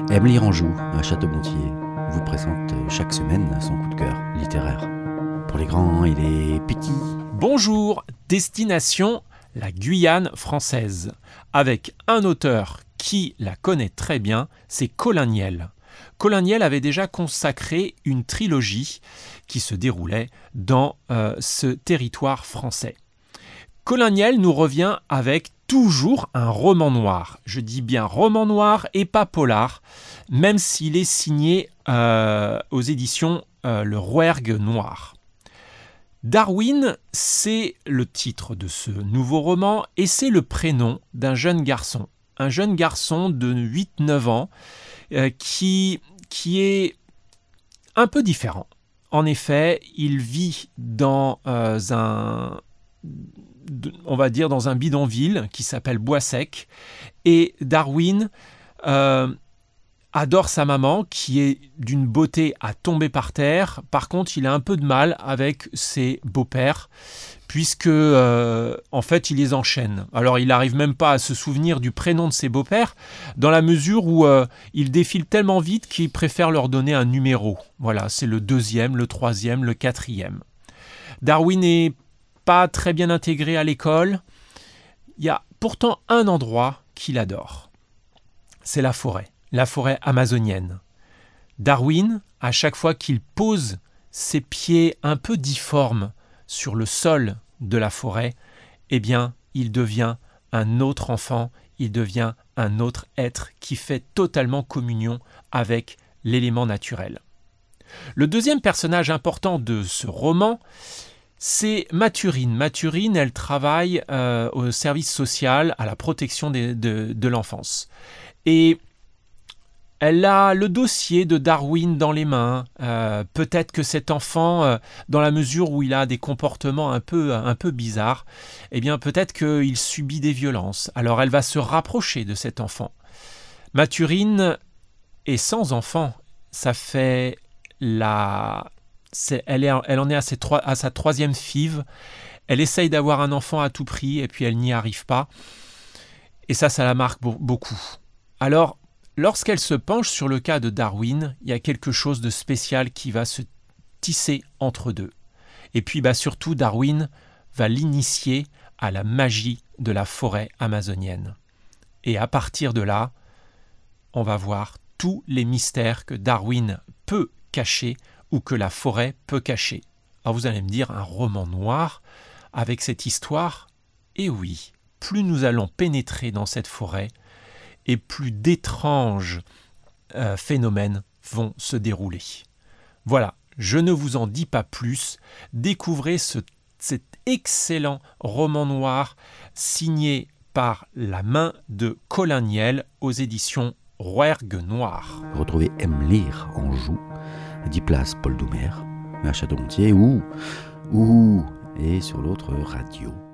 Aime lire en joue, à Château-Gontier, vous présente chaque semaine son coup de cœur littéraire. Pour les grands et les petits. Bonjour, destination la Guyane française, avec un auteur qui la connaît très bien, c'est Colin Niel. Colin Niel avait déjà consacré une trilogie qui se déroulait dans ce territoire français. Colin Niel nous revient avec toujours un roman noir. Je dis bien roman noir et pas polar, même s'il est signé aux éditions Le Rouergue Noir. Darwin, c'est le titre de ce nouveau roman et c'est le prénom d'un jeune garçon. Un jeune garçon de 8-9 ans qui est un peu différent. En effet, il vit dans on va dire dans un bidonville qui s'appelle Bois-Sec. Et Darwin adore sa maman qui est d'une beauté à tomber par terre. Par contre, il a un peu de mal avec ses beaux-pères puisque en fait, il les enchaîne. Alors, il n'arrive même pas à se souvenir du prénom de ses beaux-pères dans la mesure où il défile tellement vite qu'il préfère leur donner un numéro. Voilà, c'est le 2e, le 3e, le 4e. Darwin n'est pas très bien intégré à l'école. Il y a pourtant un endroit qu'il adore. C'est la forêt amazonienne. Darwin, à chaque fois qu'il pose ses pieds un peu difformes sur le sol de la forêt, eh bien, il devient un autre enfant, il devient un autre être qui fait totalement communion avec l'élément naturel. Le deuxième personnage important de ce roman, c'est Mathurine. Mathurine, elle travaille au service social, à la protection de l'enfance. Et elle a le dossier de Darwin dans les mains. Peut-être que cet enfant, dans la mesure où il a des comportements un peu bizarres, eh bien peut-être qu'il subit des violences. Alors elle va se rapprocher de cet enfant. Mathurine est sans enfant. Ça fait elle en est à sa 3e FIV. Elle essaye d'avoir un enfant à tout prix et puis elle n'y arrive pas. Et ça la marque beaucoup. Alors, lorsqu'elle se penche sur le cas de Darwin, il y a quelque chose de spécial qui va se tisser entre deux. Et puis surtout, Darwin va l'initier à la magie de la forêt amazonienne. Et à partir de là, on va voir tous les mystères que Darwin peut cacher ou que la forêt peut cacher. Alors vous allez me dire, un roman noir avec cette histoire ? Eh oui, plus nous allons pénétrer dans cette forêt, et plus d'étranges phénomènes vont se dérouler. Voilà, je ne vous en dis pas plus. Découvrez cet excellent roman noir signé par la main de Colin Niel aux éditions Rouergue Noir. Retrouvez Aime lire en joue, 10 places Paul Doumer, à Château-Gontier ou et sur l'autre radio.